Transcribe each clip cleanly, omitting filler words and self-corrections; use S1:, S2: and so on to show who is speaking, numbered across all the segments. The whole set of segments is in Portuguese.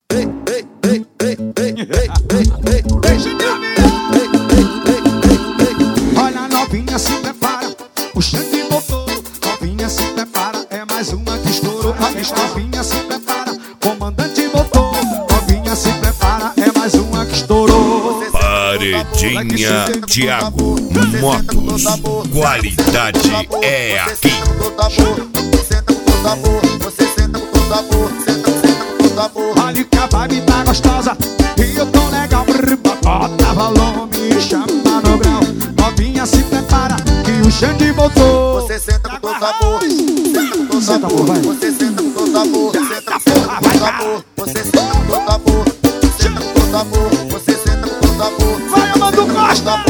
S1: Olha, novinha, se prepara, o Xande voltou. Novinha, se prepara, é mais uma que estourou. Novinha, se prepara, comandante voltou. Novinha, se prepara, é mais uma que estourou.
S2: Paredinha Thiago Motos, qualidade é aqui.
S3: Você senta com todo amor, senta com todo amor.
S1: Olha que a vibe tá gostosa e eu tô legal. Bota volume e chama no grau. Novinha, se prepara que o Xande voltou.
S3: Você senta com todo amor, senta com todo amor. Você senta com todo amor, senta com todo amor. Você senta com todo amor, senta com todo amor. Você senta com todo amor.
S1: Vai, Amado Costa!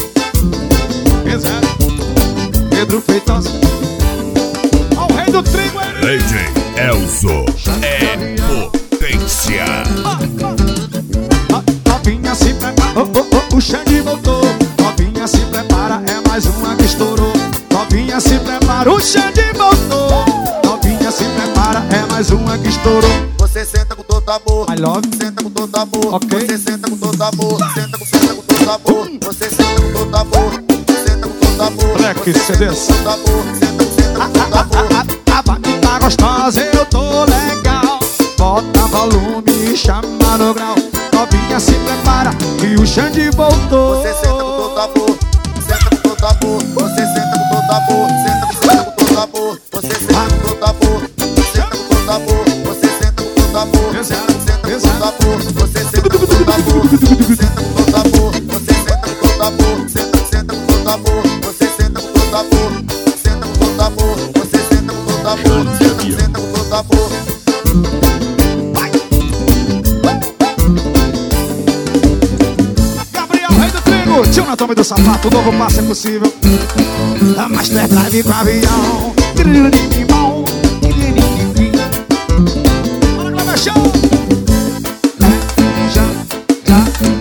S1: Pedro Feitosa, o rei do trigo,
S2: Legend Elzo é potência.
S1: Novinha, se prepara, o Xande voltou. Novinha, se prepara, é mais uma que estourou. Novinha, se prepara, o Xande voltou. Novinha, se prepara, é mais uma que estourou.
S3: Você senta com todo amor,
S1: I love.
S3: senta com todo amor.
S1: Ok.
S3: Você senta com todo amor, senta com todo amor. Você senta com todo amor, senta com todo amor.
S1: Black CDs.
S3: Senta com todo amor, senta com todo amor.
S1: A vibe tá gostosa, eu tô legal. Bota volume e chama no grau. Novinha, se prepara que o Xande voltou.
S3: Você senta com todo amor, senta com todo amor. Você senta com todo amor, senta com todo amor. Você senta com todo amor, senta com todo amor. Você senta com todo amor, senta com todo amor. Você senta com todo amor, senta com todo amor. Você senta com todo amor, senta com todo amor. Você senta com todo amor, senta com todo amor. Você senta com todo amor, senta com todo amor.
S1: Gabriel, rei do trigo, tio na toma do sapato, o novo passo é possível. A Master Drive com avião. Bora, Glória Show! Já